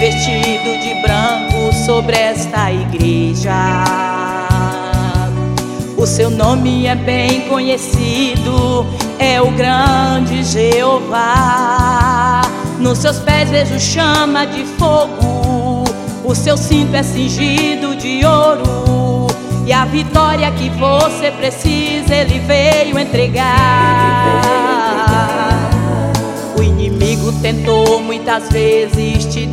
vestido de branco sobre esta igreja. O seu nome é bem conhecido, é o grande Jeová. Nos seus pés vejo chama de fogo, o seu cinto é cingido de ouro, e a vitória que você precisa Ele veio entregar. O inimigo tentou muitas vezes te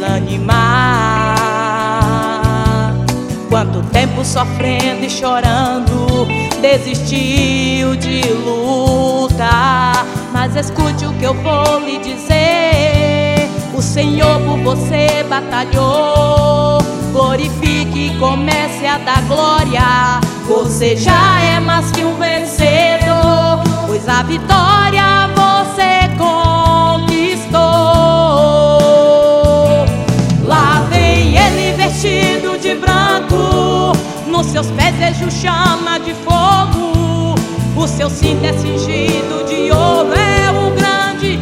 desanimar. Quanto tempo sofrendo e chorando, desistiu de lutar. Mas escute o que eu vou lhe dizer: o Senhor por você batalhou. Glorifique e comece a dar glória. Você já é mais que um vencedor, pois a vitória você conquistou. Lá vem Ele vestido de branco, nos seus pés vejo chama de fogo, o seu cinto é cingido de ouro, é o grande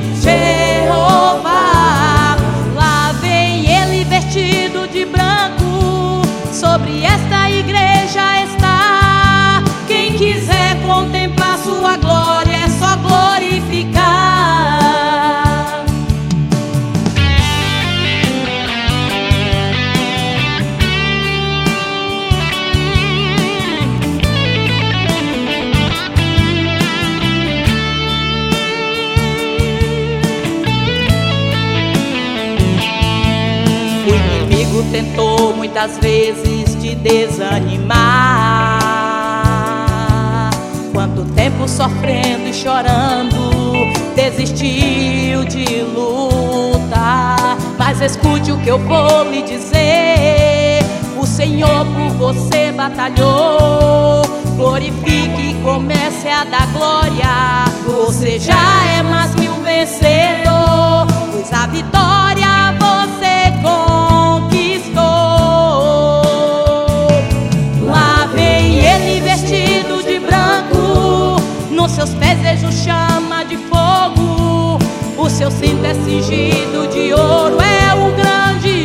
Jeová. Lá vem Ele vestido de branco, sobre esta igreja está. Quem quiser contemplar sua glória é só glorificar. O inimigo tentou muitas vezes te desanimar. Quanto tempo sofrendo e chorando, desistiu de lutar. Mas escute o que eu vou lhe dizer: o Senhor por você batalhou. Glorifique e comece a dar glória. Você já é mais que um vencedor, pois a vitória você conquistou. Lá vem Ele vestido de branco, nos seus pés vejo chama de fogo, o seu cinto é cingido de ouro, é o grande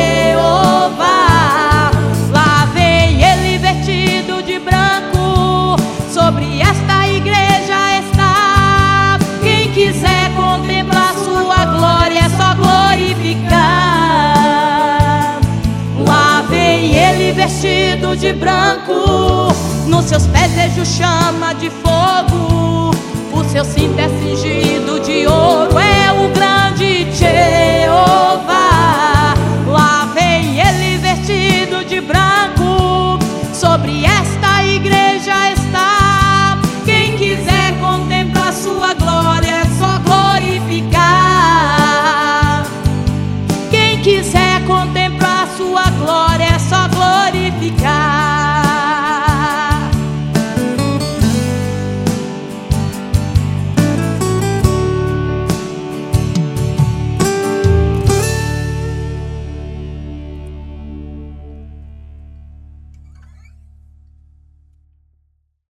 Jeová. Lá vem Ele vestido de branco, sobre esta igreja está. Quem quiser contemplar sua glória é só glorificar. Lá vem Ele vestido de branco, nos seus pés vejo chama de fogo, o seu cinto é cingido